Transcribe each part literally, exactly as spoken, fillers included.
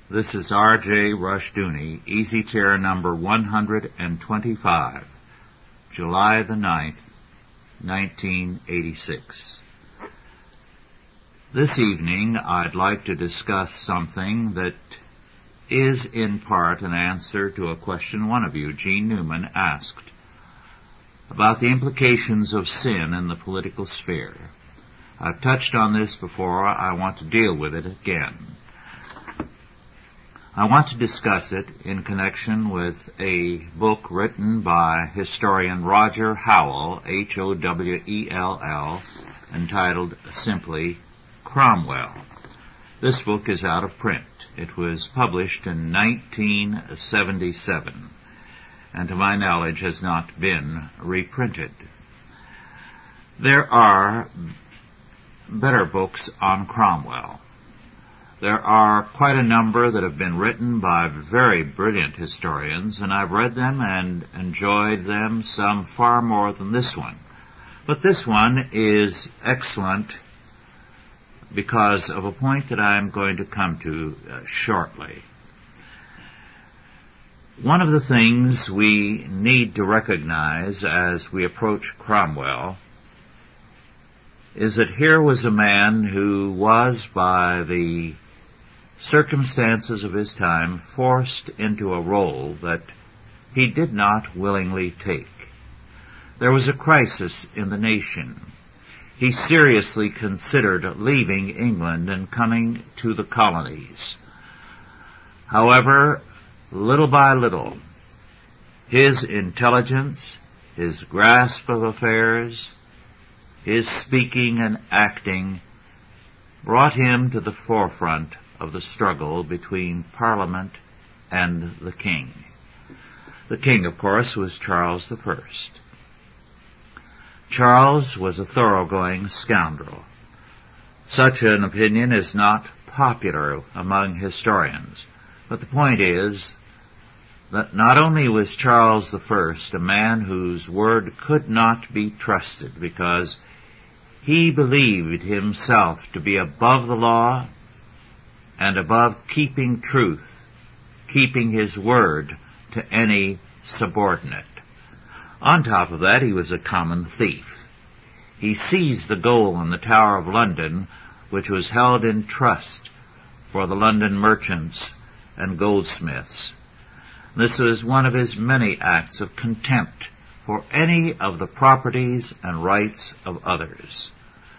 This is R J Rushdoony, Easy Chair number one hundred twenty-five, July the ninth, nineteen eighty-six. This evening I'd like to discuss something that is in part an answer to a question one of you, Gene Newman, asked about the implications of sin in the political sphere. I've touched on this before. I want to deal with it again. I want to discuss it in connection with a book written by historian Roger Howell, H O W E L L, entitled simply Cromwell. This book is out of print. It was published in nineteen seventy-seven, and to my knowledge has not been reprinted. There are better books on Cromwell. There are quite a number that have been written by very brilliant historians, and I've read them and enjoyed them, some far more than this one. But this one is excellent because of a point that I'm going to come to uh, shortly. One of the things we need to recognize as we approach Cromwell is that here was a man who was, by the circumstances of his time, forced into a role that he did not willingly take. There was a crisis in the nation. He seriously considered leaving England and coming to the colonies. However, little by little, his intelligence, his grasp of affairs, his speaking and acting brought him to the forefront of the struggle between Parliament and the King. The King, of course, was Charles the First. Charles was a thoroughgoing scoundrel. Such an opinion is not popular among historians, but the point is that not only was Charles the First a man whose word could not be trusted because he believed himself to be above the law and above keeping truth, keeping his word to any subordinate. On top of that, he was a common thief. He seized the gold in the Tower of London, which was held in trust for the London merchants and goldsmiths. This was one of his many acts of contempt for any of the properties and rights of others.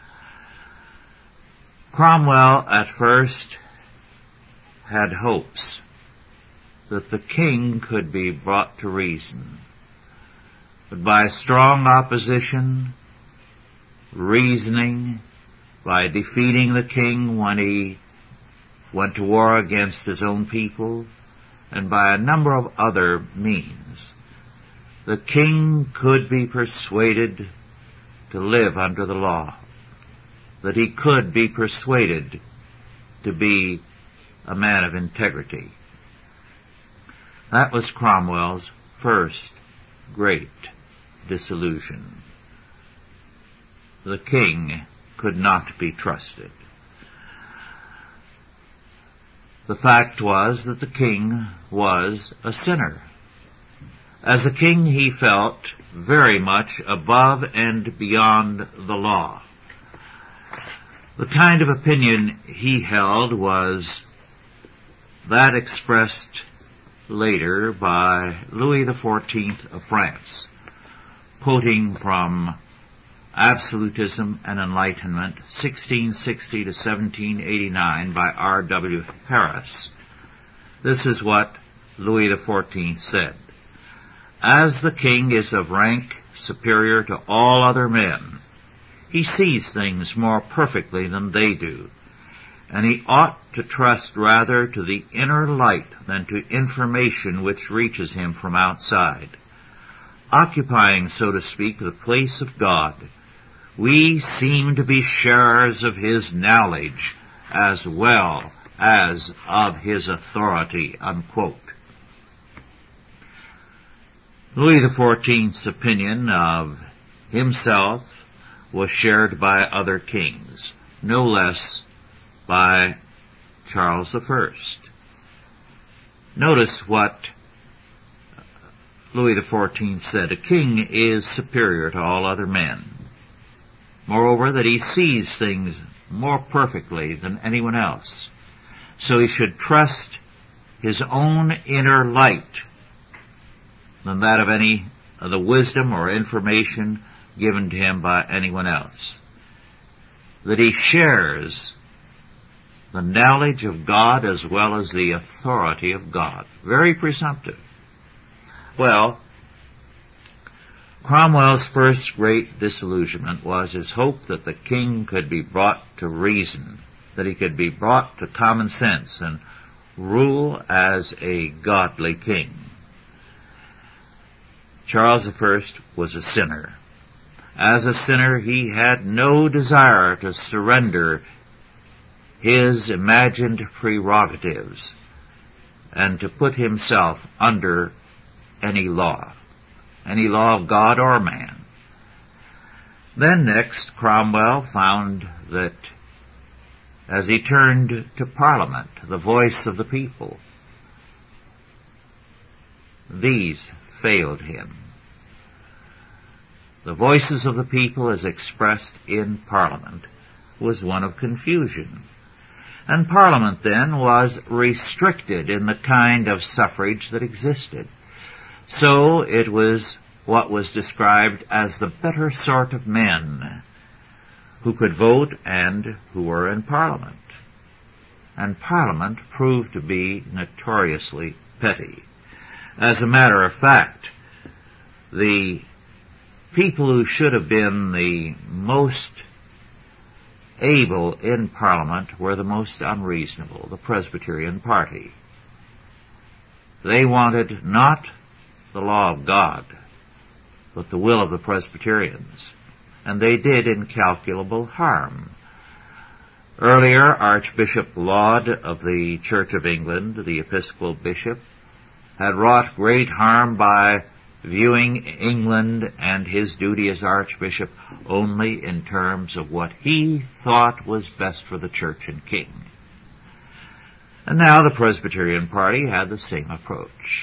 Cromwell at first had hopes that the king could be brought to reason. But by strong opposition, reasoning, by defeating the king when he went to war against his own people, and by a number of other means, the king could be persuaded to live under the law, that he could be persuaded to be a man of integrity. That was Cromwell's first great disillusion. The king could not be trusted. The fact was that the king was a sinner. As a king, he felt very much above and beyond the law. The kind of opinion he held was that expressed later by Louis the Fourteenth of France, quoting from Absolutism and Enlightenment, sixteen sixty to seventeen eighty-nine by R W Harris. This is what Louis the Fourteenth said. As the king is of rank superior to all other men, he sees things more perfectly than they do, and he ought to trust rather to the inner light than to information which reaches him from outside. Occupying, so to speak, the place of God, we seem to be sharers of his knowledge as well as of his authority, unquote. Louis the Fourteenth's opinion of himself was shared by other kings, no less by Charles the First. Notice what Louis the fourteenth said: a king is superior to all other men. Moreover, that he sees things more perfectly than anyone else. So he should trust his own inner light than that of any of the wisdom or information given to him by anyone else. That he shares the knowledge of God as well as the authority of God. Very presumptive. Well, Cromwell's first great disillusionment was his hope that the king could be brought to reason, that he could be brought to common sense and rule as a godly king. Charles the First was a sinner. As a sinner, he had no desire to surrender his imagined prerogatives and to put himself under any law, any law of God or man. Then next, Cromwell found that as he turned to Parliament, the voice of the people, these failed him. The voices of the people as expressed in Parliament was one of confusion. And Parliament then was restricted in the kind of suffrage that existed. So it was what was described as the better sort of men who could vote and who were in Parliament. And Parliament proved to be notoriously petty. As a matter of fact, the people who should have been the most able in Parliament were the most unreasonable, the Presbyterian party. They wanted not the law of God, but the will of the Presbyterians, and they did incalculable harm. Earlier, Archbishop Laud of the Church of England, the Episcopal bishop, had wrought great harm by viewing England and his duty as Archbishop only in terms of what he thought was best for the church and king. And now the Presbyterian party had the same approach.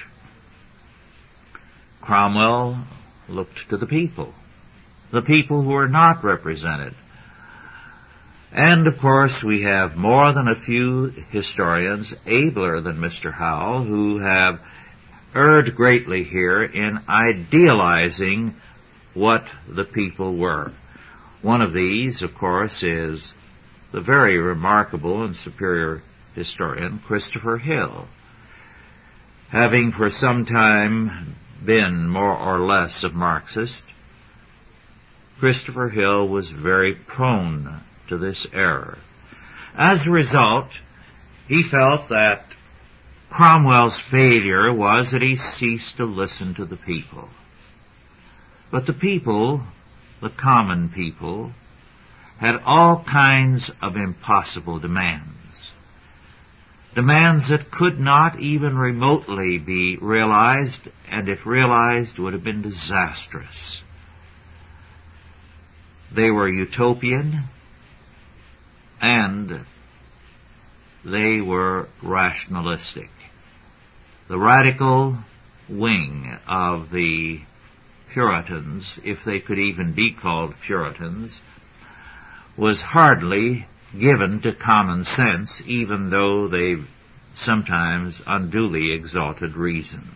Cromwell looked to the people, the people who were not represented. And, of course, we have more than a few historians, abler than Mister Howell, who have erred greatly here in idealizing what the people were. One of these, of course, is the very remarkable and superior historian Christopher Hill. Having for some time been more or less a Marxist, Christopher Hill was very prone to this error. As a result, he felt that Cromwell's failure was that he ceased to listen to the people. But the people, the common people, had all kinds of impossible demands. Demands that could not even remotely be realized, and if realized would have been disastrous. They were utopian, and they were rationalistic. The radical wing of the Puritans, if they could even be called Puritans, was hardly given to common sense, even though they sometimes unduly exalted reason.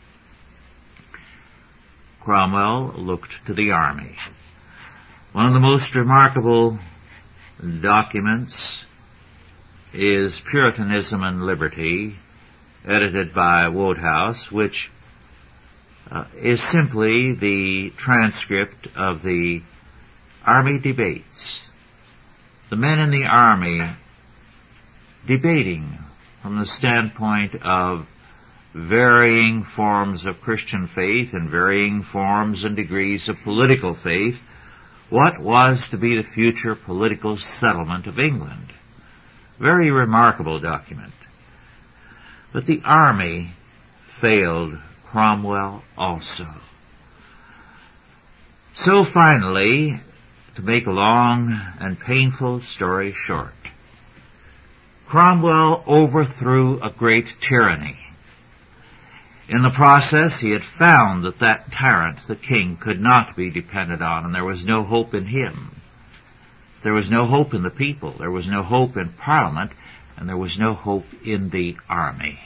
Cromwell looked to the army. One of the most remarkable documents is Puritanism and Liberty, edited by Wodehouse, which uh, is simply the transcript of the army debates. The men in the army debating from the standpoint of varying forms of Christian faith and varying forms and degrees of political faith, what was to be the future political settlement of England. Very remarkable document. But the army failed Cromwell also. So finally, to make a long and painful story short, Cromwell overthrew a great tyranny, In the process, he had found that that tyrant, the king, could not be depended on, and there was no hope in him. There was no hope in the people. There was no hope in Parliament, and there was no hope in the army.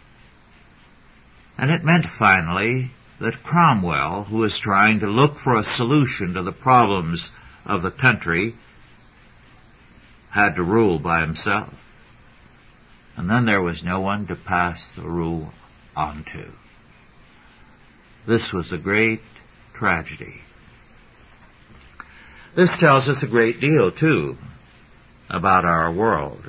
And it meant finally that Cromwell, who was trying to look for a solution to the problems of the country, had to rule by himself. And then there was no one to pass the rule on to. This was a great tragedy. This tells us a great deal, too, about our world.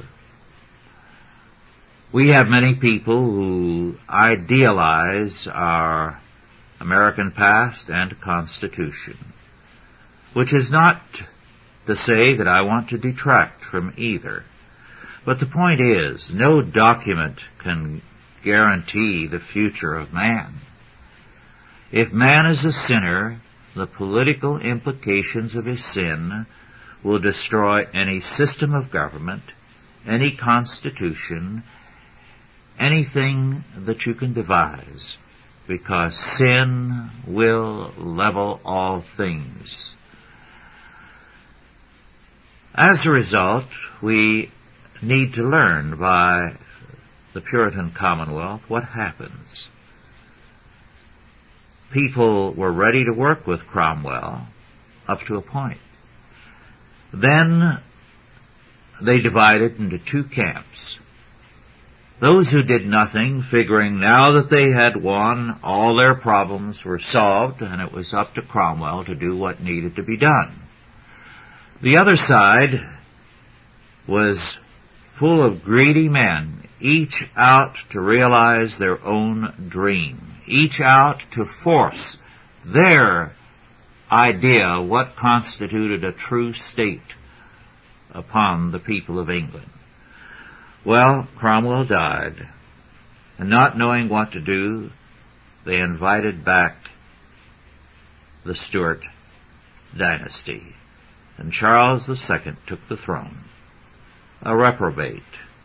We have many people who idealize our American past and Constitution, which is not to say that I want to detract from either. But the point is, no document can guarantee the future of man. If man is a sinner, the political implications of his sin will destroy any system of government, any constitution, anything that you can devise, because sin will level all things. As a result, we need to learn by the Puritan Commonwealth what happens. People were ready to work with Cromwell up to a point. Then they divided into two camps. Those who did nothing, figuring now that they had won, all their problems were solved, and it was up to Cromwell to do what needed to be done. The other side was full of greedy men, each out to realize their own dream, each out to force their idea of what constituted a true state upon the people of England. Well, Cromwell died, and not knowing what to do, they invited back the Stuart dynasty, and Charles the Second took the throne, a reprobate,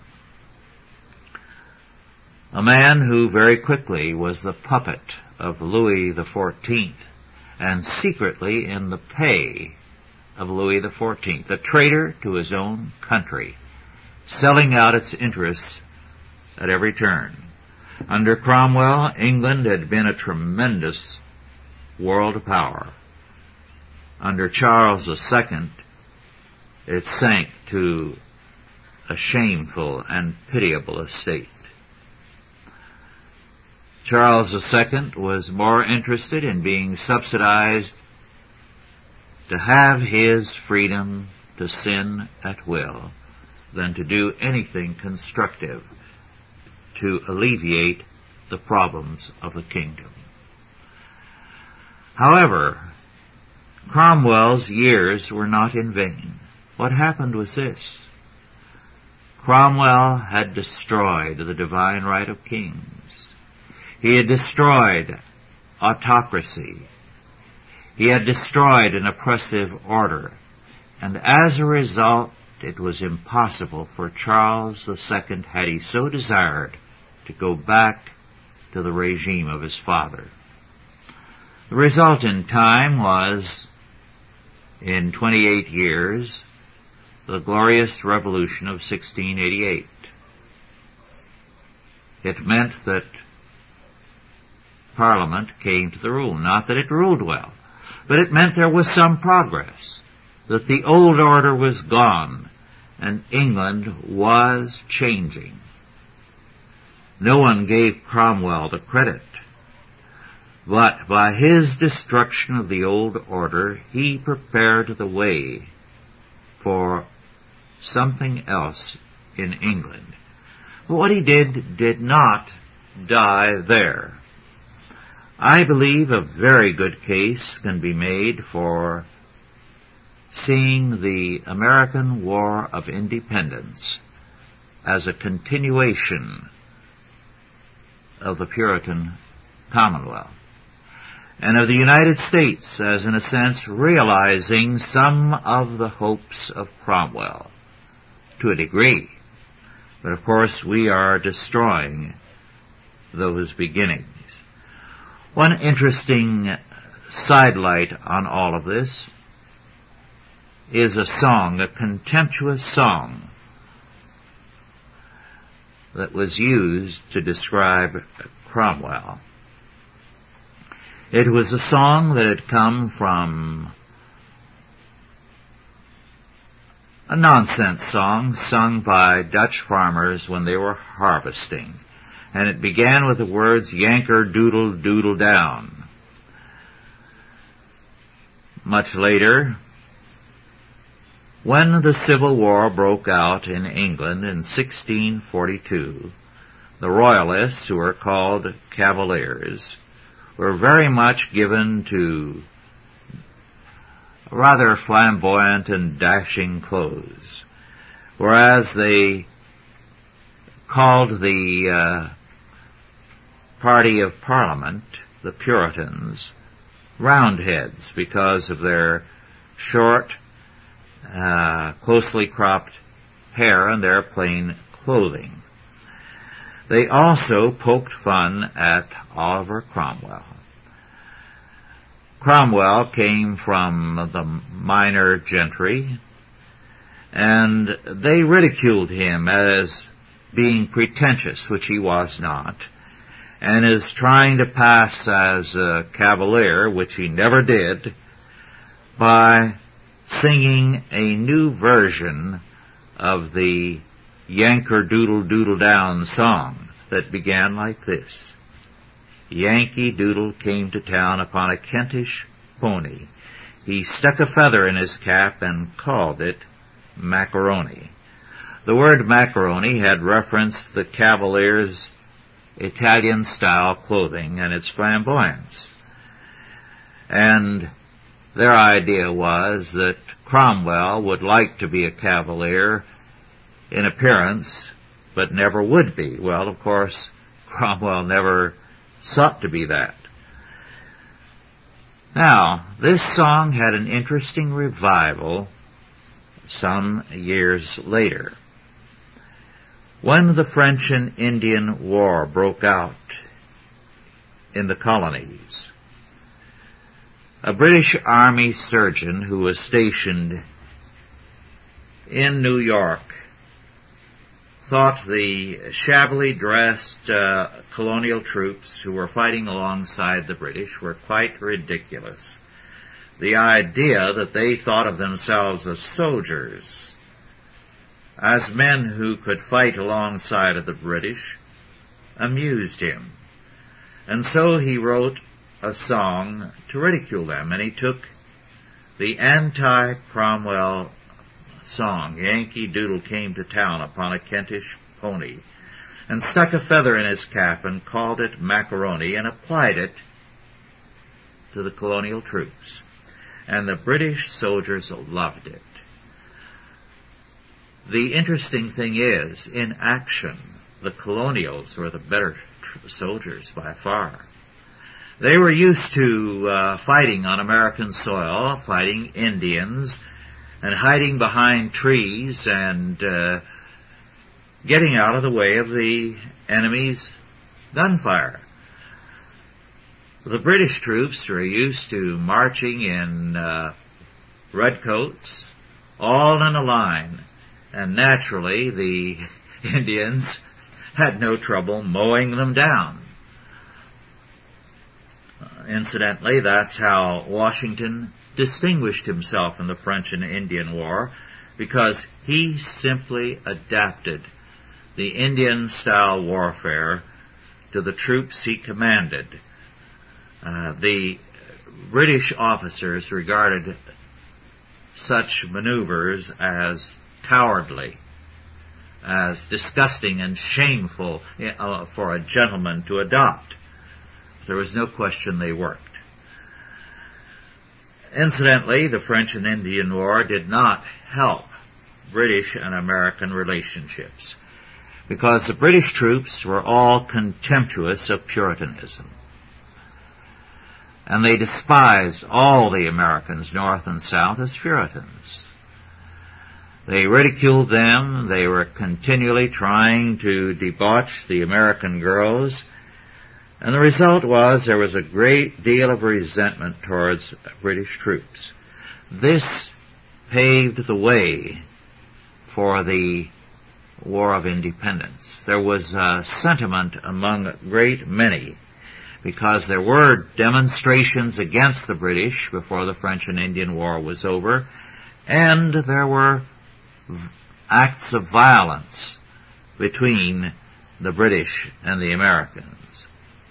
a man who very quickly was the puppet of Louis the Fourteenth, and secretly in the pay of Louis the Fourteenth, a traitor to his own country, selling out its interests at every turn. Under Cromwell, England had been a tremendous world power. Under Charles the Second, it sank to a shameful and pitiable estate. Charles the Second was more interested in being subsidized to have his freedom to sin at will than to do anything constructive to alleviate the problems of the kingdom. However, Cromwell's years were not in vain. What happened was this. Cromwell had destroyed the divine right of kings. He had destroyed autocracy. He had destroyed an oppressive order. And as a result, it was impossible for Charles the Second, had he so desired, to go back to the regime of his father. The result in time was, in twenty-eight years, the glorious revolution of sixteen eighty-eight. It meant that Parliament came to the rule. Not that it ruled well, but it meant there was some progress, that the old order was gone, and England was changing. No one gave Cromwell the credit, but by his destruction of the old order, he prepared the way for something else in England. But what he did did not die there. I believe a very good case can be made for seeing the American War of Independence as a continuation of the Puritan Commonwealth, and of the United States as, in a sense, realizing some of the hopes of Cromwell, to a degree. But of course we are destroying those beginnings. One interesting sidelight on all of this is a song, a contemptuous song that was used to describe Cromwell. It was a song that had come from a nonsense song sung by Dutch farmers when they were harvesting, and it began with the words, "Yanker doodle doodle down." Much later, when the Civil War broke out in England in sixteen forty-two, the Royalists, who were called Cavaliers, were very much given to rather flamboyant and dashing clothes, whereas they called the uh, party of Parliament, the Puritans, Roundheads because of their short, uh, closely cropped hair and their plain clothing. They also poked fun at Oliver Cromwell. Cromwell came from the minor gentry, and they ridiculed him as being pretentious, which he was not, and as trying to pass as a cavalier, which he never did, by singing a new version of the Yanker Doodle Doodle Down song that began like this. Yankee Doodle came to town upon a Kentish pony. He stuck a feather in his cap and called it macaroni. The word macaroni had referenced the Cavaliers' Italian-style clothing and its flamboyance. And their idea was that Cromwell would like to be a Cavalier in appearance, but never would be. Well, of course, Cromwell never sought to be that. Now, this song had an interesting revival some years later. When the French and Indian War broke out in the colonies, a British Army surgeon who was stationed in New York thought the shabbily dressed uh, colonial troops who were fighting alongside the British were quite ridiculous. The idea that they thought of themselves as soldiers, as men who could fight alongside of the British, amused him. And so he wrote a song to ridicule them, and he took the anti-Cromwell song, Yankee Doodle came to town upon a Kentish pony, and stuck a feather in his cap and called it macaroni and applied it to the colonial troops. And the British soldiers loved it. The interesting thing is, in action, the colonials were the better tr- soldiers by far. They were used to uh, fighting on American soil, fighting Indians, and hiding behind trees and uh, getting out of the way of the enemy's gunfire. The British troops were used to marching in uh, redcoats, all in a line, and naturally the Indians had no trouble mowing them down. Uh, incidentally, that's how Washington distinguished himself in the French and Indian War, because he simply adapted the Indian-style warfare to the troops he commanded. Uh, the British officers regarded such maneuvers as cowardly, as disgusting and shameful uh, for a gentleman to adopt. There was no question they worked. Incidentally, the French and Indian War did not help British and American relationships, because the British troops were all contemptuous of Puritanism. And they despised all the Americans, North and South, as Puritans. They ridiculed them. They were continually trying to debauch the American girls. And the result was there was a great deal of resentment towards British troops. This paved the way for the War of Independence. There was a sentiment among a great many, because there were demonstrations against the British before the French and Indian War was over, and there were acts of violence between the British and the Americans.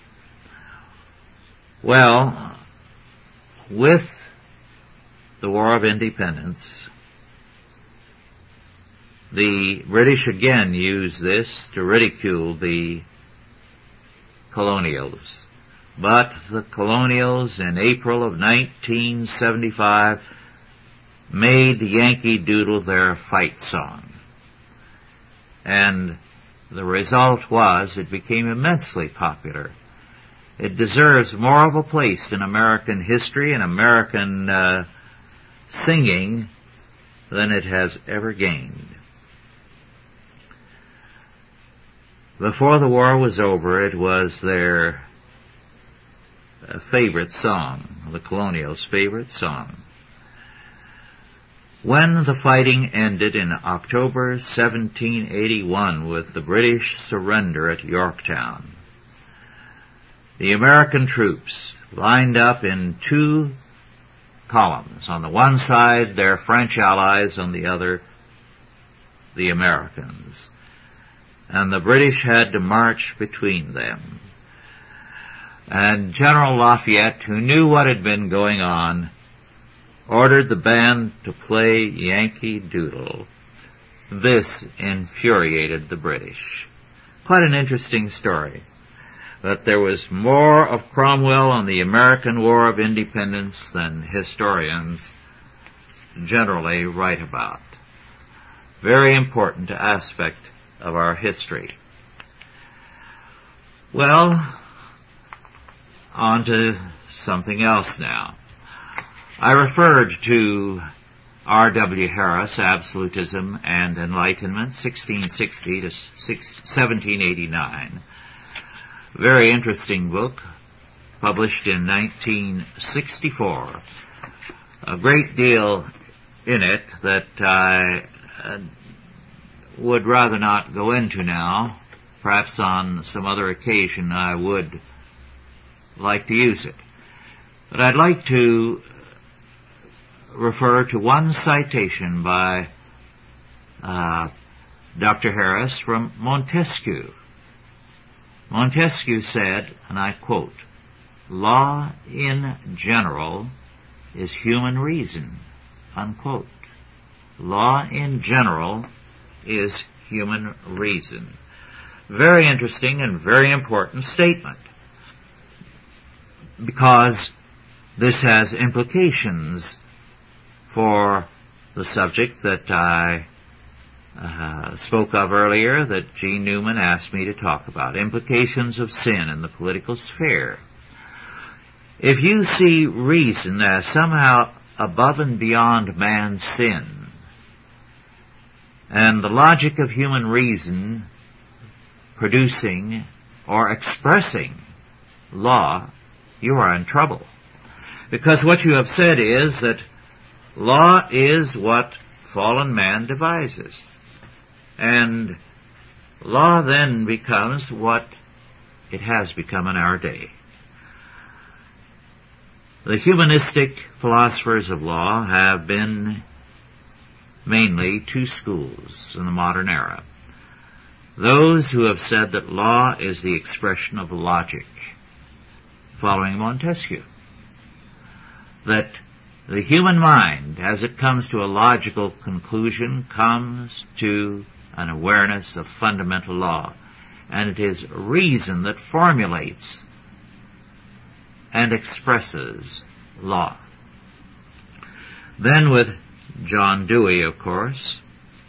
Well, with the War of Independence, the British again used this to ridicule the colonials. But the colonials in April of nineteen seventy-five made Yankee Doodle their fight song. And the result was it became immensely popular. It deserves more of a place in American history and American uh, singing than it has ever gained. Before the war was over, it was their uh, favorite song, the colonials' favorite song. When the fighting ended in October seventeen eighty-one with the British surrender at Yorktown, the American troops lined up in two columns. On the one side, their French allies, on the other, the Americans. And the British had to march between them. And General Lafayette, who knew what had been going on, ordered the band to play Yankee Doodle. This infuriated the British. Quite an interesting story, that there was more of Cromwell on the American War of Independence than historians generally write about. Very important aspect of our history. Well, on to something else now. I referred to R W Harris, Absolutism and Enlightenment, sixteen sixty to seventeen eighty-nine. Very interesting book, published in nineteen sixty-four. A great deal in it that I uh, would rather not go into now. Perhaps on some other occasion I would like to use it. But I'd like to refer to one citation by uh, Doctor Harris from Montesquieu. Montesquieu said, and I quote, "Law in general is human reason," unquote. Law in general is human reason. Very interesting and very important statement, because this has implications for the subject that I uh, spoke of earlier, that Gene Newman asked me to talk about, implications of sin in the political sphere. If you see reason as somehow above and beyond man's sin, and the logic of human reason producing or expressing law, you are in trouble. Because what you have said is that law is what fallen man devises. And law then becomes what it has become in our day. The humanistic philosophers of law have been mainly two schools in the modern era. Those who have said that law is the expression of logic, following Montesquieu. That the human mind, as it comes to a logical conclusion, comes to an awareness of fundamental law. And it is reason that formulates and expresses law. Then with John Dewey, of course,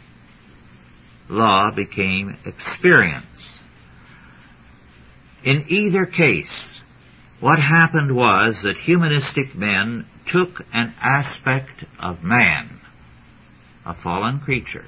law became experience. In either case, what happened was that humanistic men took an aspect of man, a fallen creature,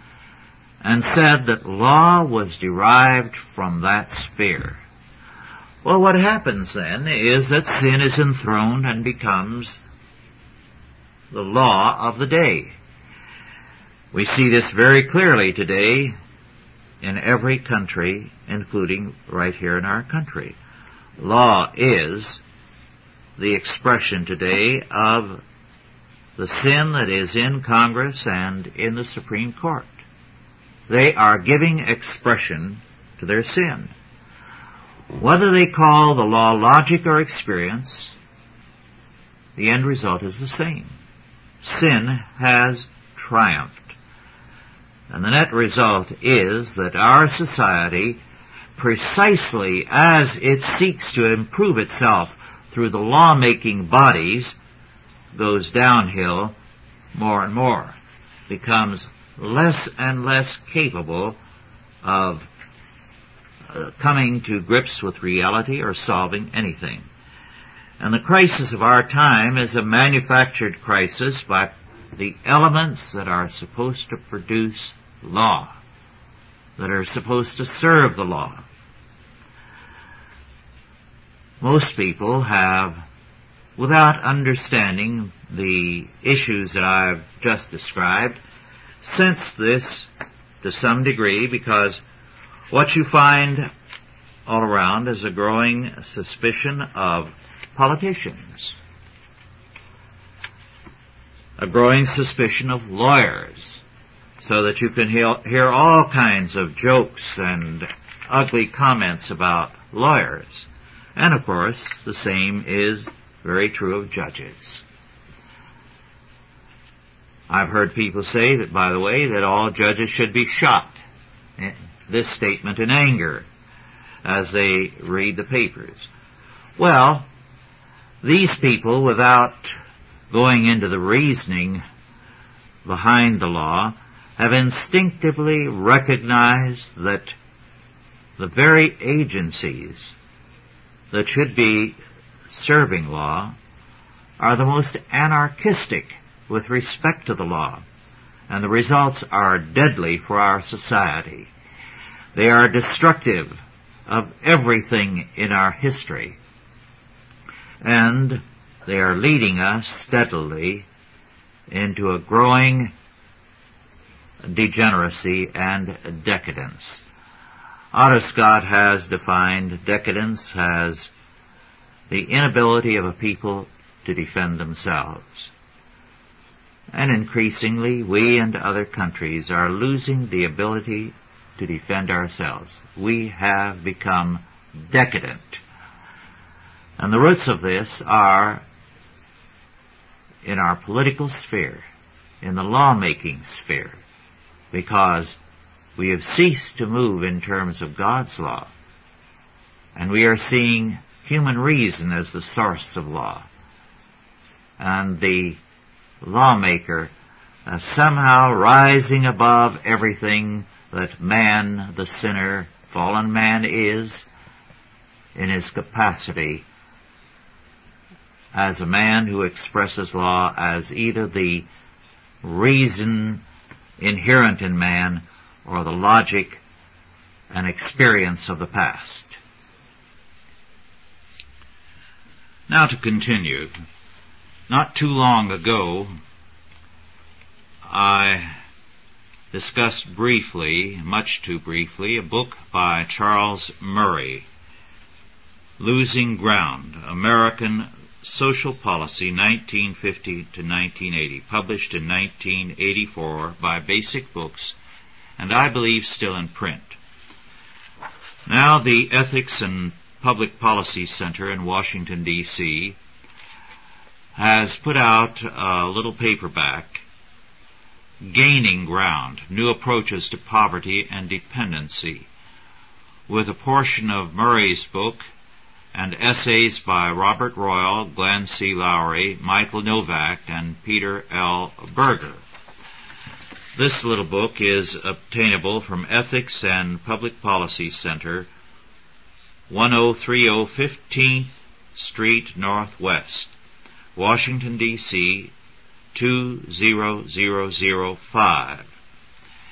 and said that law was derived from that sphere. Well, what happens then is that sin is enthroned and becomes the law of the day. We see this very clearly today in every country, including right here in our country. Law is the expression today of the sin that is in Congress and in the Supreme Court. They are giving expression to their sin. Whether they call the law logic or experience, the end result is the same. Sin has triumphed. And the net result is that our society, precisely as it seeks to improve itself through the law-making bodies, goes downhill more and more, becomes less and less capable of uh, coming to grips with reality or solving anything. And the crisis of our time is a manufactured crisis by the elements that are supposed to produce law, that are supposed to serve the law. Most people have, without understanding the issues that I've just described, sensed this to some degree, because what you find all around is a growing suspicion of politicians, a growing suspicion of lawyers, so that you can hear, hear all kinds of jokes and ugly comments about lawyers. And of course, the same is very true of judges. I've heard people say that, by the way, that all judges should be shot. This statement in anger as they read the papers. Well, these people, without going into the reasoning behind the law, have instinctively recognized that the very agencies that should be serving law are the most anarchistic with respect to the law, and the results are deadly for our society. They are destructive of everything in our history, and they are leading us steadily into a growing degeneracy and decadence. Otto Scott has defined decadence as the inability of a people to defend themselves. And increasingly, we and other countries are losing the ability to defend ourselves. We have become decadent. And the roots of this are in our political sphere, in the lawmaking sphere, because we have ceased to move in terms of God's law, and we are seeing human reason as the source of law, and the lawmaker uh, somehow rising above everything that man, the sinner, fallen man is in his capacity as a man who expresses law as either the reason inherent in man or the logic and experience of the past. Now to continue. Not too long ago, I discussed briefly, much too briefly, a book by Charles Murray, Losing Ground, American Social Policy, nineteen fifty to nineteen eighty, published in nineteen eighty-four by Basic Books, and I believe still in print. Now the Ethics and Public Policy Center in Washington, D C has put out a little paperback, Gaining Ground, New Approaches to Poverty and Dependency, with a portion of Murray's book and essays by Robert Royal, Glenn C. Lowry, Michael Novak, and Peter L. Berger. This little book is obtainable from Ethics and Public Policy Center, ten thirty fifteenth Street Northwest, Washington, D C two zero zero zero five.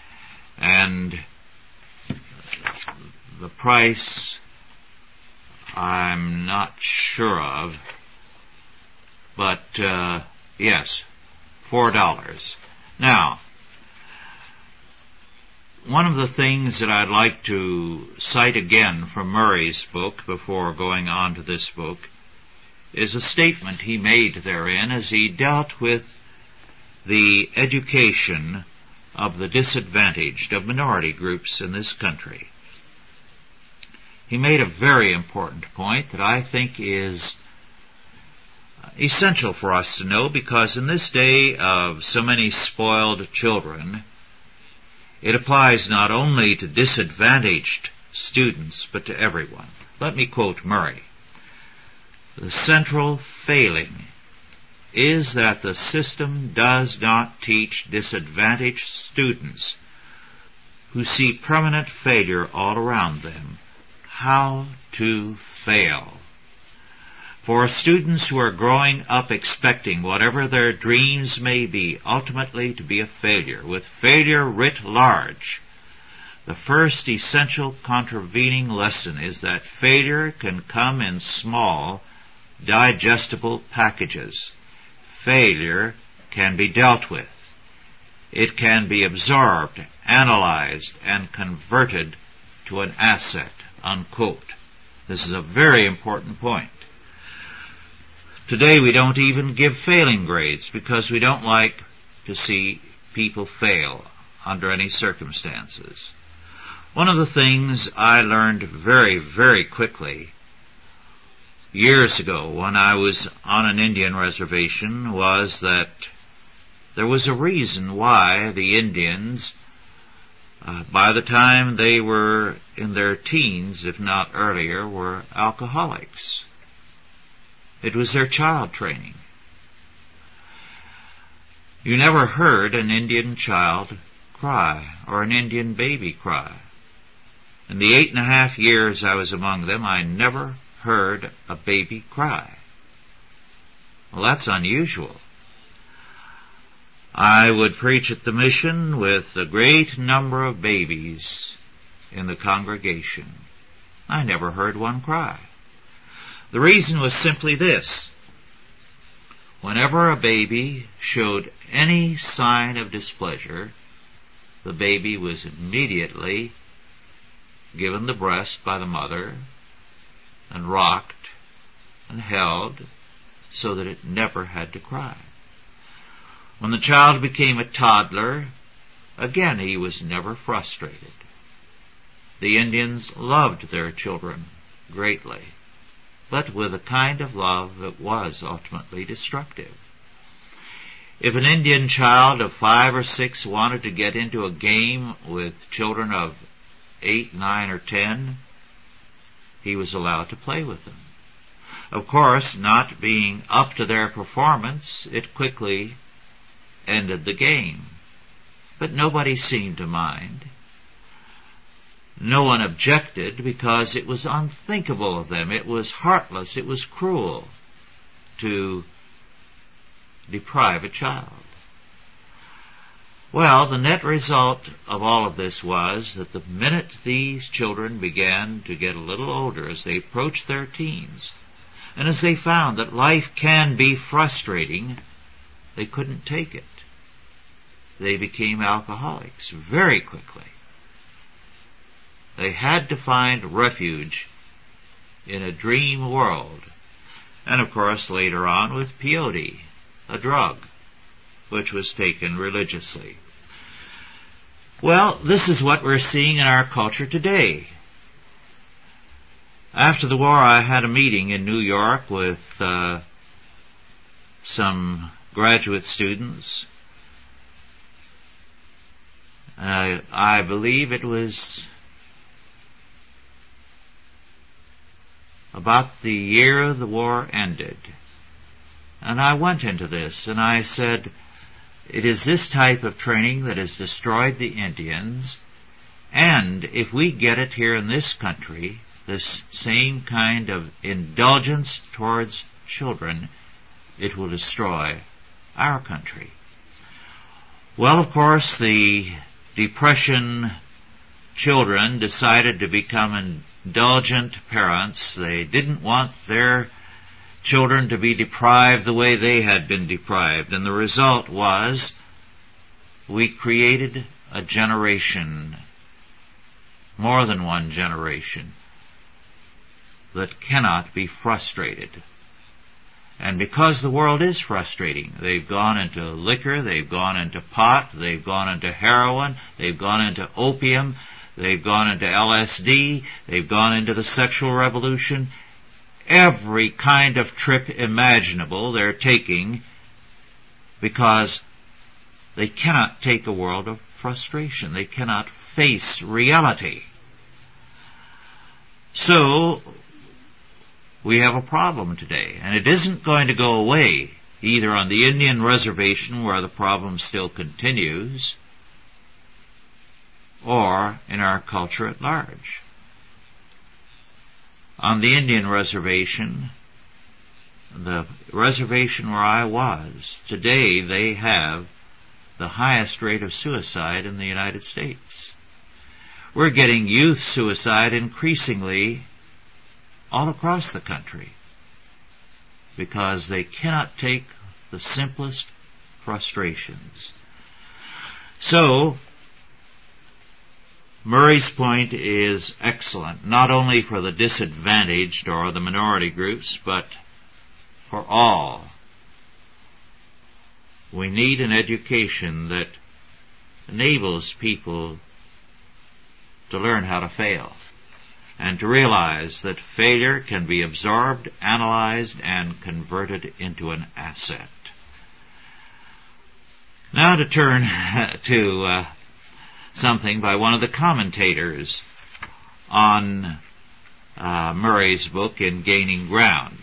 And the price I'm not sure of, but uh, yes, four dollars. Now, one of the things that I'd like to cite again from Murray's book before going on to this book is a statement he made therein as he dealt with the education of the disadvantaged, of minority groups in this country. He made a very important point that I think is essential for us to know, because in this day of so many spoiled children, it applies not only to disadvantaged students, but to everyone. Let me quote Murray. The central failing is that the system does not teach disadvantaged students who see permanent failure all around them how to fail. For students who are growing up expecting whatever their dreams may be ultimately to be a failure, with failure writ large, the first essential contravening lesson is that failure can come in small, digestible packages. Failure can be dealt with. It can be absorbed, analyzed, and converted to an asset, unquote. This is a very important point. Today we don't even give failing grades because we don't like to see people fail under any circumstances. One of the things I learned very, very quickly years ago when I was on an Indian reservation was that there was a reason why the Indians, uh, by the time they were in their teens, if not earlier, were alcoholics. It was their child training. You never heard an Indian child cry or an Indian baby cry. In the eight and a half years I was among them, I never heard a baby cry. Well, that's unusual. I would preach at the mission with a great number of babies in the congregation. I never heard one cry. The reason was simply this. Whenever a baby showed any sign of displeasure, the baby was immediately given the breast by the mother and rocked and held so that it never had to cry. When the child became a toddler, again he was never frustrated. The Indians loved their children greatly, but with a kind of love that was ultimately destructive. If an Indian child of five or six wanted to get into a game with children of eight, nine, or ten, he was allowed to play with them. Of course, not being up to their performance, it quickly ended the game. But nobody seemed to mind. No one objected because it was unthinkable of them. It was heartless. It was cruel to deprive a child. Well, the net result of all of this was that the minute these children began to get a little older, as they approached their teens, and as they found that life can be frustrating, they couldn't take it. They became alcoholics very quickly. They had to find refuge in a dream world. And of course later on with peyote, a drug, which was taken religiously. Well, this is what we're seeing in our culture today. After the war, I had a meeting in New York with uh, some graduate students. Uh, I believe it was about the year the war ended. And I went into this and I said, it is this type of training that has destroyed the Indians, and if we get it here in this country, this same kind of indulgence towards children, it will destroy our country. Well, of course, the Depression children decided to become indulgent parents. They didn't want their children to be deprived the way they had been deprived. And the result was we created a generation, more than one generation, that cannot be frustrated. And because the world is frustrating, they've gone into liquor, they've gone into pot, they've gone into heroin, they've gone into opium, they've gone into L S D, they've gone into the sexual revolution. Every kind of trip imaginable they're taking because they cannot take a world of frustration. They cannot face reality. So, we have a problem today, and it isn't going to go away either on the Indian reservation where the problem still continues or in our culture at large. On the Indian reservation, the reservation where I was, today they have the highest rate of suicide in the United States. We're getting youth suicide increasingly all across the country because they cannot take the simplest frustrations. So, Murray's point is excellent, not only for the disadvantaged or the minority groups, but for all. We need an education that enables people to learn how to fail and to realize that failure can be absorbed, analyzed, and converted into an asset. Now to turn to uh, something by one of the commentators on uh, Murray's book, In Gaining Ground.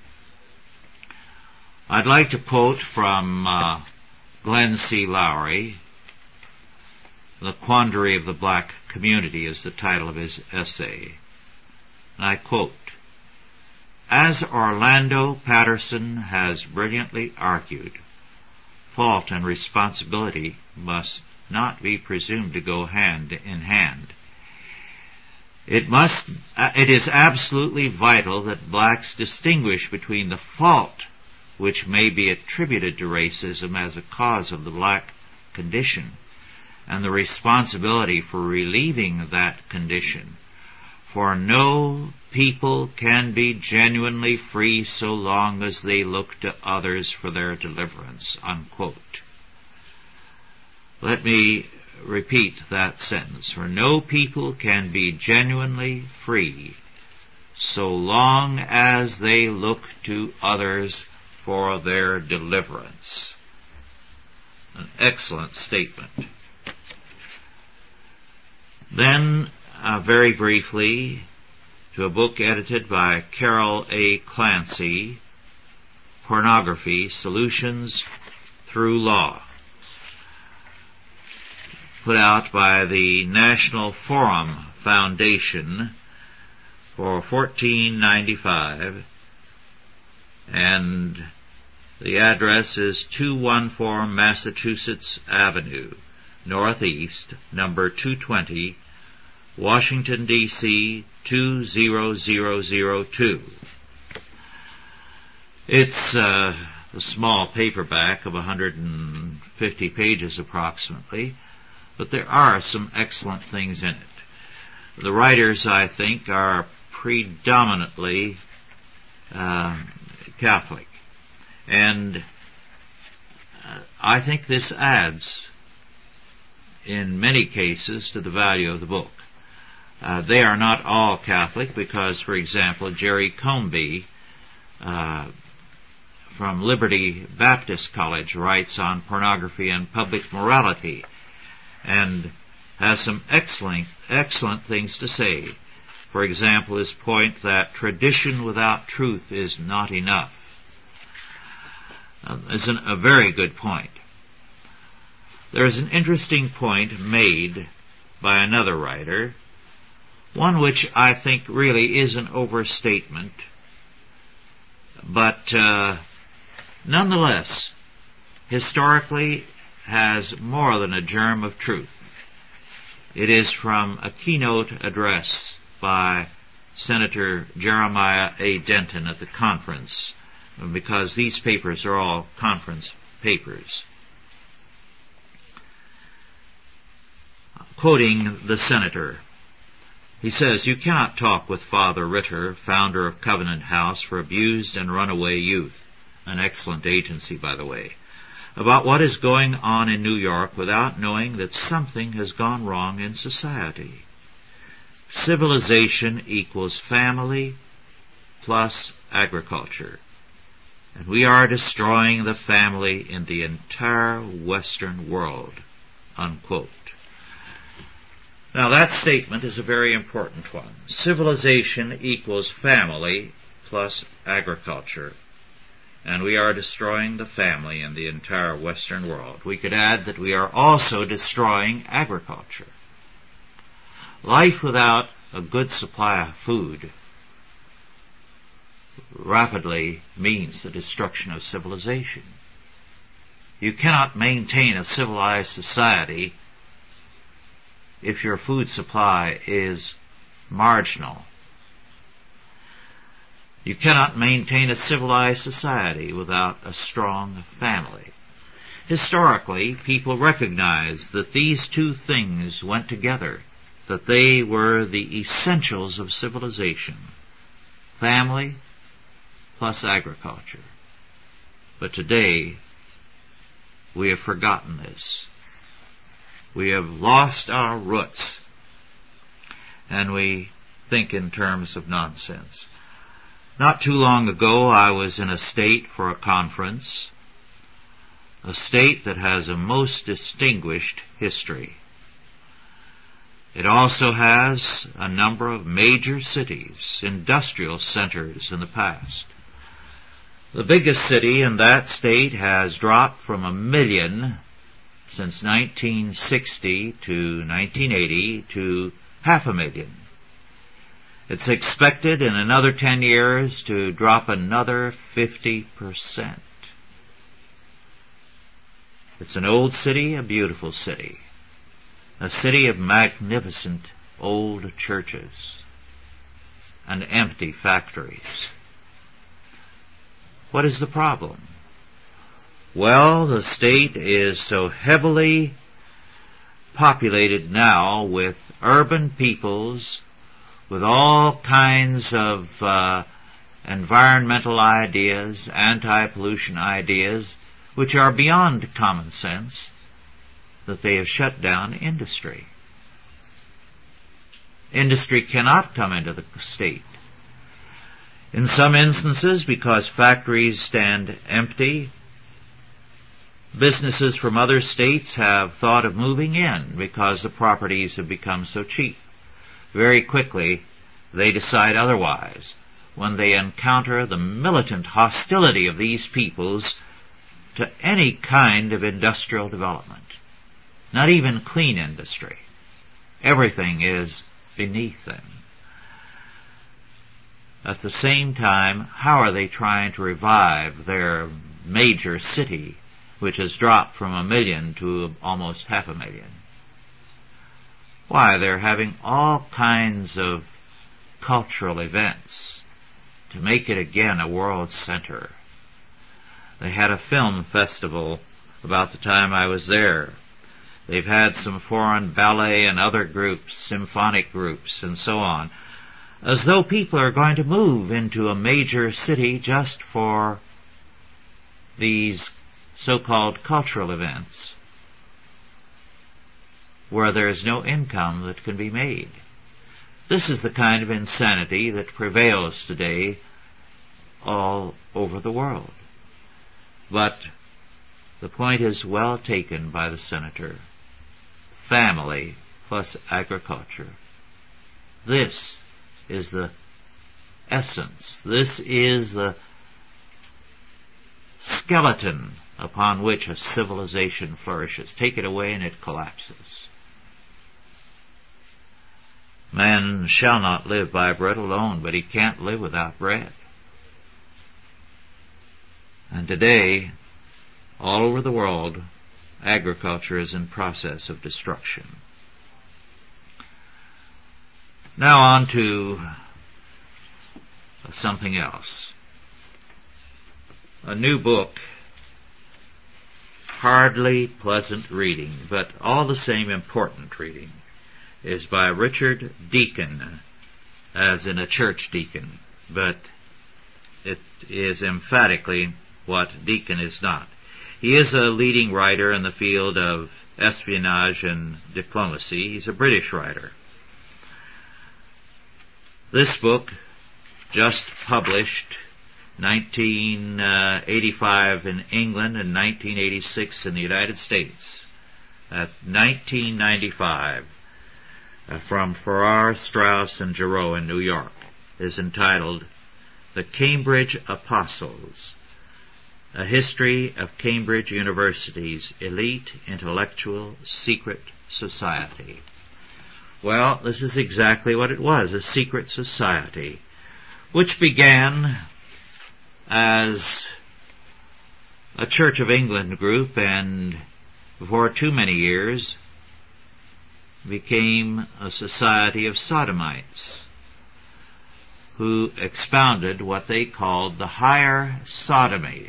I'd like to quote from uh, Glenn C. Lowry. The Quandary of the Black Community is the title of his essay. And I quote, "As Orlando Patterson has brilliantly argued, fault and responsibility must not be presumed to go hand in hand. It must, it is absolutely vital that blacks distinguish between the fault which may be attributed to racism as a cause of the black condition and the responsibility for relieving that condition. For no people can be genuinely free so long as they look to others for their deliverance." Unquote. Let me repeat that sentence. For no people can be genuinely free so long as they look to others for their deliverance. An excellent statement. Then, uh, very briefly, to a book edited by Carol A. Clancy, Pornography, Solutions Through Law, put out by the National Forum Foundation for fourteen ninety-five, and the address is two fourteen Massachusetts Avenue, Northeast, number two twenty, Washington, D C two zero zero zero two. It's uh, a small paperback of one hundred fifty pages approximately, but there are some excellent things in it. The writers, I think, are predominantly uh, Catholic, and uh, I think this adds, in many cases, to the value of the book. Uh, they are not all Catholic because, for example, Jerry Comby uh, from Liberty Baptist College writes on pornography and public morality and has some excellent, excellent things to say. For example, his point that tradition without truth is not enough uh, is an, a very good point. There is an interesting point made by another writer, one which I think really is an overstatement, but uh, nonetheless, historically has more than a germ of truth. It is from a keynote address by Senator Jeremiah A. Denton at the conference, because these papers are all conference papers. Quoting the senator, he says, "You cannot talk with Father Ritter, founder of Covenant House for Abused and Runaway Youth," an excellent agency, by the way, "about what is going on in New York without knowing that something has gone wrong in society. Civilization equals family plus agriculture, and we are destroying the family in the entire Western world," unquote. Now that statement is a very important one. Civilization equals family plus agriculture, and we are destroying the family in the entire Western world. We could add that we are also destroying agriculture. Life without a good supply of food rapidly means the destruction of civilization. You cannot maintain a civilized society if your food supply is marginal. You cannot maintain a civilized society without a strong family. Historically, people recognized that these two things went together, that they were the essentials of civilization, family plus agriculture. But today, we have forgotten this. We have lost our roots, and we think in terms of nonsense. Not too long ago, I was in a state for a conference, a state that has a most distinguished history. It also has a number of major cities, industrial centers in the past. The biggest city in that state has dropped from a million since nineteen sixty to nineteen eighty to half a million. It's expected in another ten years to drop another fifty percent. It's an old city, a beautiful city, a city of magnificent old churches and empty factories. What is the problem? Well, the state is so heavily populated now with urban peoples, with all kinds of uh, environmental ideas, anti-pollution ideas, which are beyond common sense, that they have shut down industry. Industry cannot come into the state. In some instances, because factories stand empty, businesses from other states have thought of moving in because the properties have become so cheap. Very quickly, they decide otherwise when they encounter the militant hostility of these peoples to any kind of industrial development. Not even clean industry. Everything is beneath them. At the same time, how are they trying to revive their major city, which has dropped from a million to almost half a million? Why, they're having all kinds of cultural events to make it again a world center. They had a film festival about the time I was there. They've had some foreign ballet and other groups, symphonic groups, and so on, as though people are going to move into a major city just for these so-called cultural events, where there is no income that can be made. This is the kind of insanity that prevails today all over the world. But the point is well taken by the senator. Family plus agriculture. This is the essence. This is the skeleton upon which a civilization flourishes. Take it away and it collapses. Man shall not live by bread alone, but he can't live without bread. And today, all over the world, agriculture is in process of destruction. Now on to something else. A new book, hardly pleasant reading, but all the same important reading, is by Richard Deacon, as in a church deacon, but it is emphatically what Deacon is not. He is a leading writer in the field of espionage and diplomacy. He's a British writer. This book, just published nineteen eighty-five in England and nineteen eighty-six in the United States, at nineteen ninety-five, uh, from Farrar, Straus, and Giroux in New York, is entitled The Cambridge Apostles, A History of Cambridge University's Elite Intellectual Secret Society. Well, this is exactly what it was, a secret society, which began as a Church of England group and before too many years became a society of sodomites who expounded what they called the higher sodomy.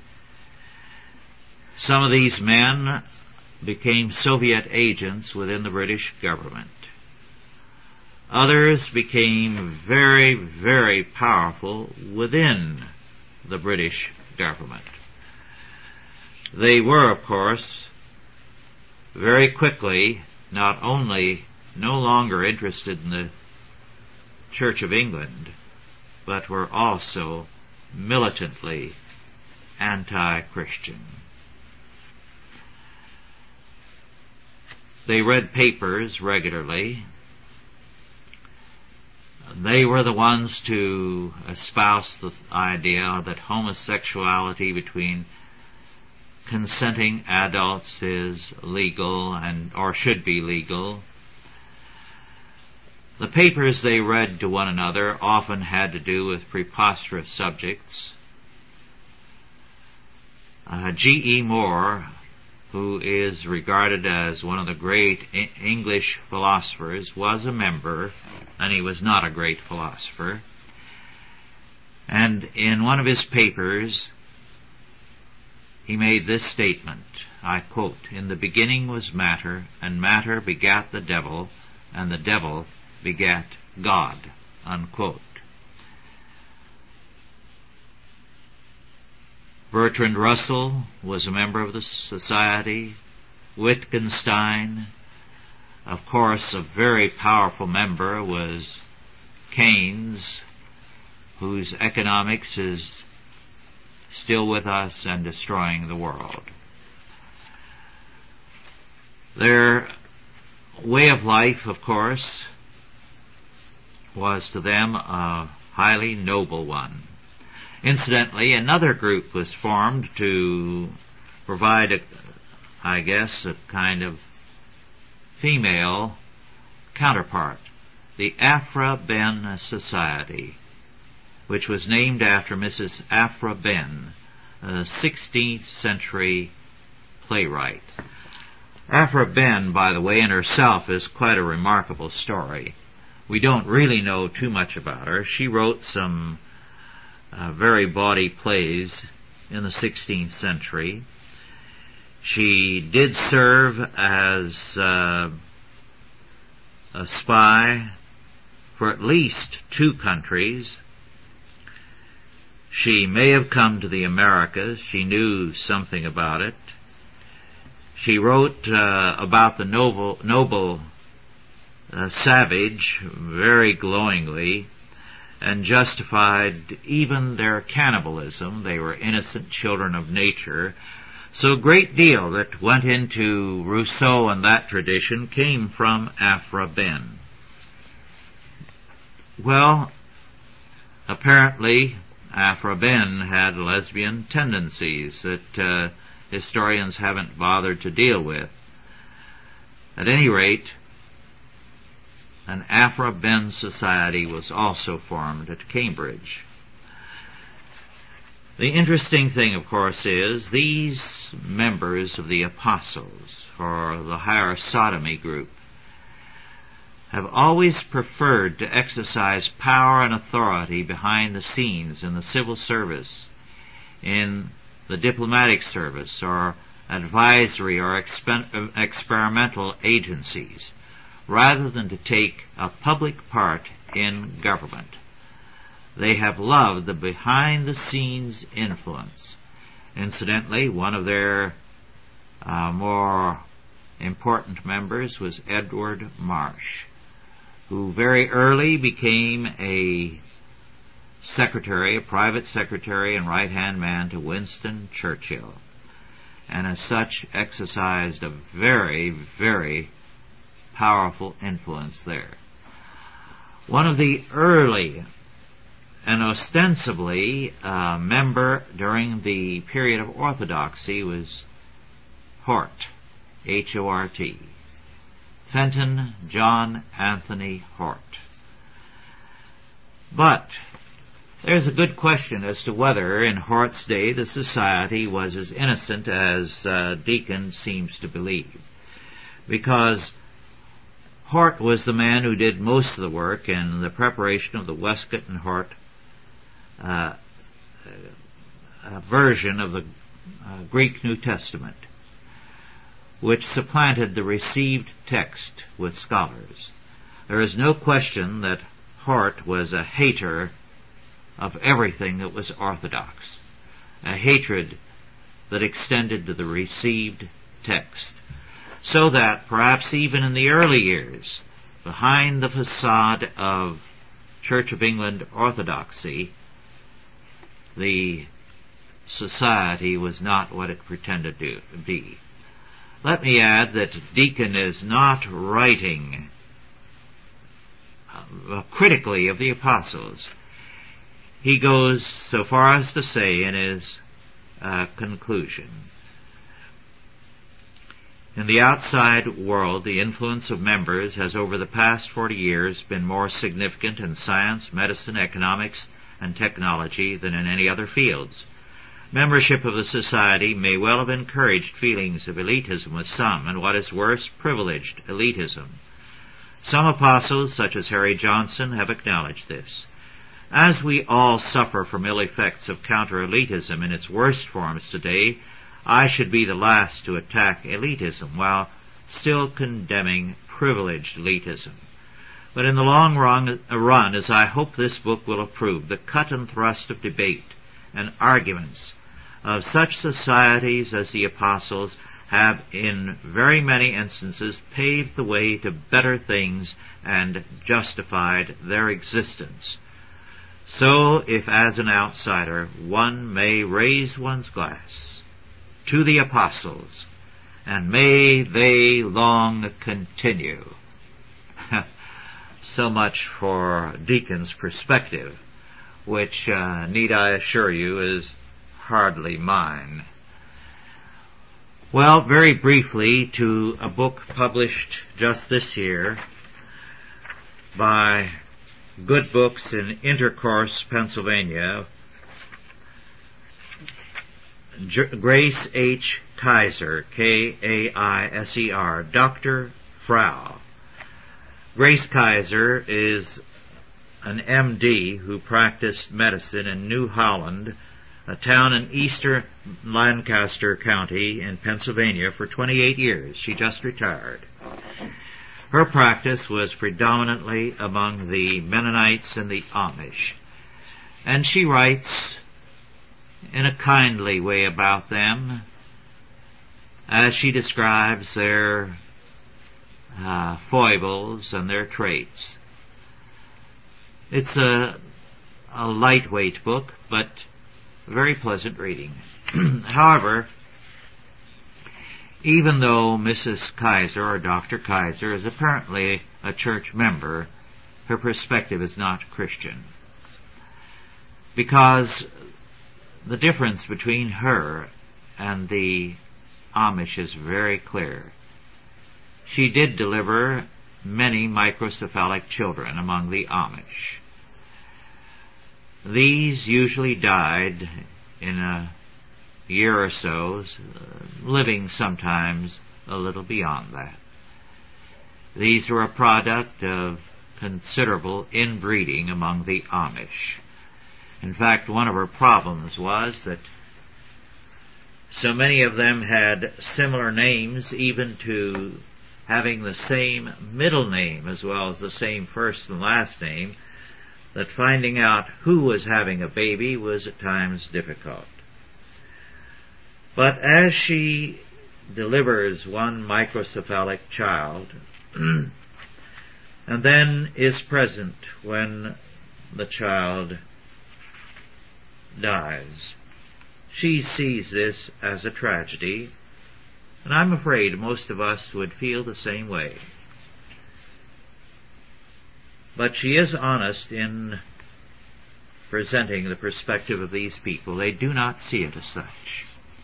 Some of these men became Soviet agents within the British government. Others became very, very powerful within the British government. They were, of course, very quickly not only no longer interested in the Church of England, but were also militantly anti-Christian. They read papers regularly. They were the ones to espouse the idea that homosexuality between consenting adults is legal and or should be legal. The papers they read to one another often had to do with preposterous subjects. Uh, G E Moore, who is regarded as one of the great I- English philosophers, was a member, and he was not a great philosopher. And in one of his papers, he made this statement, I quote, "In the beginning was matter, and matter begat the devil, and the devil begat God," unquote. Bertrand Russell was a member of the society. Wittgenstein, of course, a very powerful member, was Keynes, whose economics is still with us and destroying the world. Their way of life, of course, was to them a highly noble one. Incidentally, another group was formed to provide, a, I guess, a kind of female counterpart, the Aphra Behn Society, which was named after Missus Aphra Behn, a sixteenth century playwright. Aphra Behn, by the way, in herself is quite a remarkable story. We don't really know too much about her. She wrote some uh, very bawdy plays in the sixteenth century. She did serve as uh, a spy for at least two countries. She may have come to the Americas. She knew something about it. She wrote uh, about the noble, noble uh, savage very glowingly, and justified even their cannibalism. They were innocent children of nature. So a great deal that went into Rousseau and that tradition came from Aphra Behn. Well, apparently Aphra Behn had lesbian tendencies that uh, historians haven't bothered to deal with. At any rate, an Aphra Behn Society was also formed at Cambridge. The interesting thing, of course, is these members of the Apostles, or the higher sodomy group, have always preferred to exercise power and authority behind the scenes in the civil service, in the diplomatic service, or advisory or exper- experimental agencies, rather than to take a public part in government. They have loved the behind-the-scenes influence. Incidentally, one of their uh, more important members was Edward Marsh, who very early became a secretary, a private secretary and right-hand man to Winston Churchill, and as such exercised a very, very powerful influence there. One of the early and ostensibly a member during the period of orthodoxy was Hort, H O R T, Fenton John Anthony Hort. But there's a good question as to whether in Hort's day the society was as innocent as uh, Deacon seems to believe, because Hort was the man who did most of the work in the preparation of the Westcott and Hort uh, uh, version of the uh, Greek New Testament, which supplanted the received text with scholars. There is no question that Hort was a hater of everything that was orthodox, a hatred that extended to the received text, so that perhaps even in the early years, behind the facade of Church of England orthodoxy, the society was not what it pretended to be. Let me add that Deacon is not writing uh, critically of the apostles. He goes so far as to say in his uh, conclusion, in the outside world, the influence of members has over the past forty years been more significant in science, medicine, economics, and technology than in any other fields. Membership of the society may well have encouraged feelings of elitism with some, and what is worse, privileged elitism. Some apostles, such as Harry Johnson, have acknowledged this. As we all suffer from ill effects of counter-elitism in its worst forms today, I should be the last to attack elitism while still condemning privileged elitism. But in the long run, run, as I hope this book will prove, the cut and thrust of debate and arguments of such societies as the apostles have in very many instances paved the way to better things and justified their existence. So, if as an outsider one may raise one's glass to the apostles, and may they long continue. So much for Deacon's perspective, which, uh, need I assure you, is hardly mine. Well, very briefly, to a book published just this year by Good Books in Intercourse, Pennsylvania, Grace H. Kaiser, K A I S E R, Doctor Frau. Grace Kaiser is an M D who practiced medicine in New Holland, a town in eastern Lancaster County in Pennsylvania, for twenty-eight years. She just retired. Her practice was predominantly among the Mennonites and the Amish, and she writes in a kindly way about them as she describes their uh, foibles and their traits. It's a, a lightweight book, but very pleasant reading. However, even though Missus Kaiser, or Doctor Kaiser, is apparently a church member, her perspective is not Christian, because the difference between her and the Amish is very clear. She did deliver many microcephalic children among the Amish. These usually died in a year or so, living sometimes a little beyond that. These were a product of considerable inbreeding among the Amish. In fact, one of her problems was that so many of them had similar names, even to having the same middle name as well as the same first and last name, that finding out who was having a baby was at times difficult. But as she delivers one microcephalic child, and then is present when the child dies, she sees this as a tragedy, and I'm afraid most of us would feel the same way. But she is honest in presenting the perspective of these people. They do not see it as such.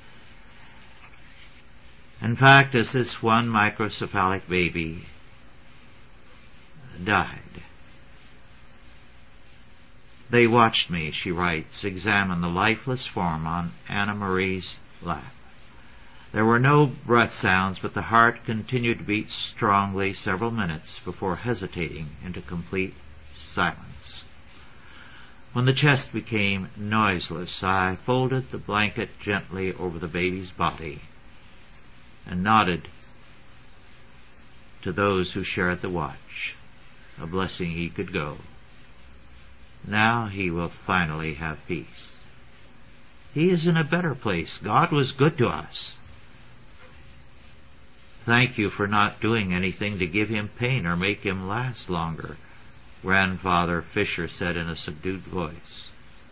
In fact, as this one microcephalic baby died, they watched me, she writes, examine the lifeless form on Anna Marie's lap. There were no breath sounds, but the heart continued to beat strongly several minutes before hesitating into complete silence. When the chest became noiseless, I folded the blanket gently over the baby's body and nodded to those who shared the watch, a blessing he could go. Now he will finally have peace. He is in a better place. God was good to us. Thank you for not doing anything to give him pain or make him last longer, Grandfather Fisher said in a subdued voice.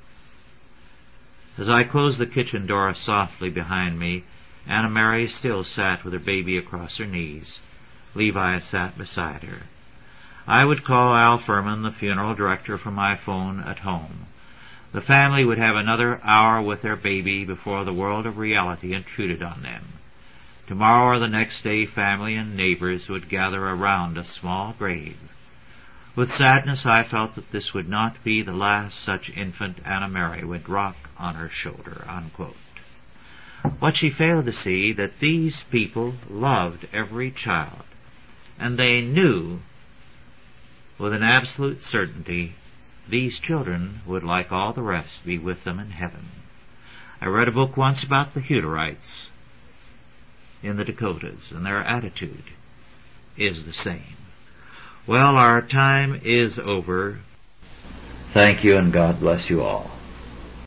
As I closed the kitchen door softly behind me, Anna Mary still sat with her baby across her knees. Levi sat beside her. I would call Al Furman, the funeral director, from my phone at home. The family would have another hour with their baby before the world of reality intruded on them. Tomorrow or the next day, family and neighbors would gather around a small grave. With sadness, I felt that this would not be the last such infant Anna Mary would rock on her shoulder, unquote. What she failed to see, that these people loved every child, and they knew with an absolute certainty these children would, like all the rest, be with them in heaven. I read a book once about the Hutterites in the Dakotas, and their attitude is the same. Well, our time is over. Thank you, and God bless you all.